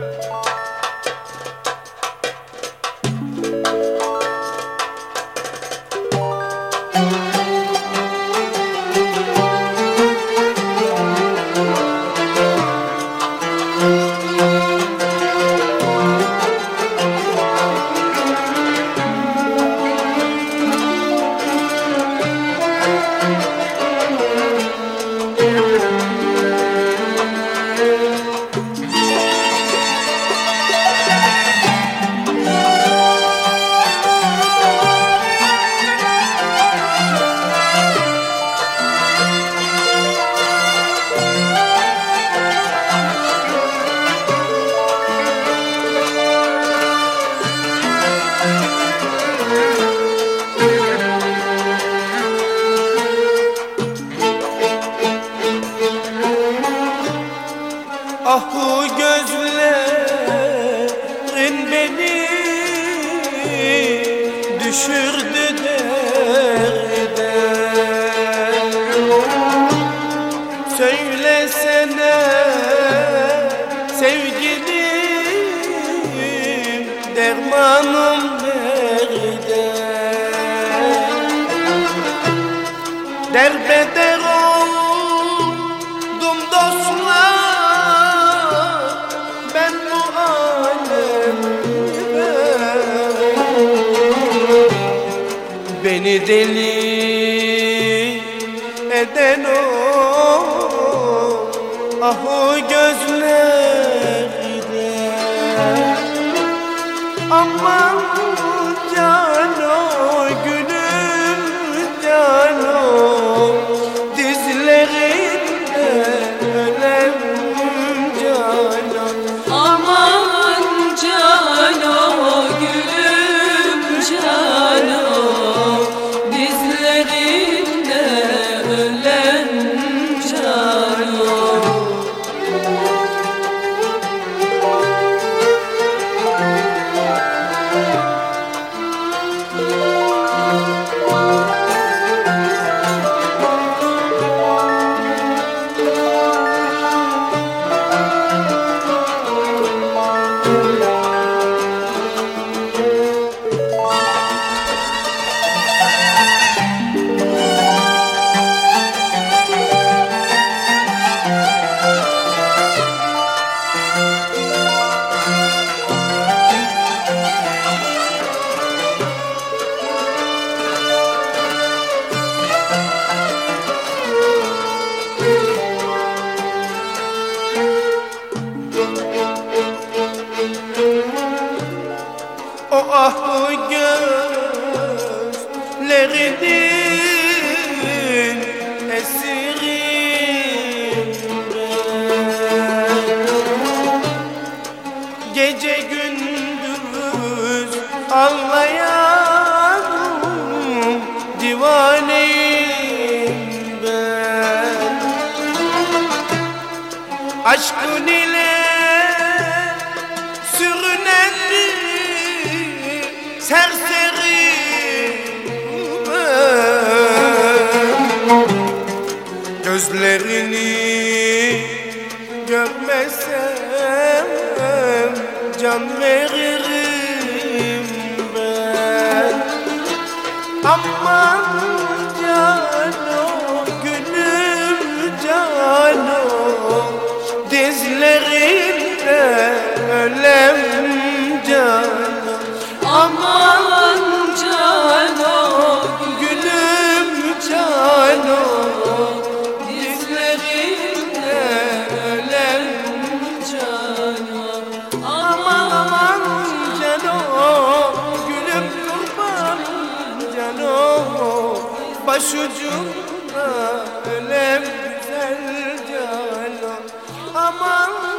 Ah bu gözlerin beni düşürdü derde. Söylesene sevgilim, dermanım nerede? Derbeder oldum dostlar, ben bu alemde. Beni deli eden o, ah o gözlerinde. Aman cano gülüm cano, dizlerinde ölem cano. Aman cano gülüm cano, dizlerinde ölen cano. O ah bu gözlerinin esiriyim ben. Gece gündüz ağlayan divaneyim ben. Aşkın ile sürünen serseriyim ben. Gözlerini görmesem can veririm ben. Aman cano gülüm cano, dizlerinde ölem cano. Aman cano Gülüm cano, dizlerinde ölen cano. aman aman cano, gülüm kurban cano, başucumda ölem güzel cano. Aman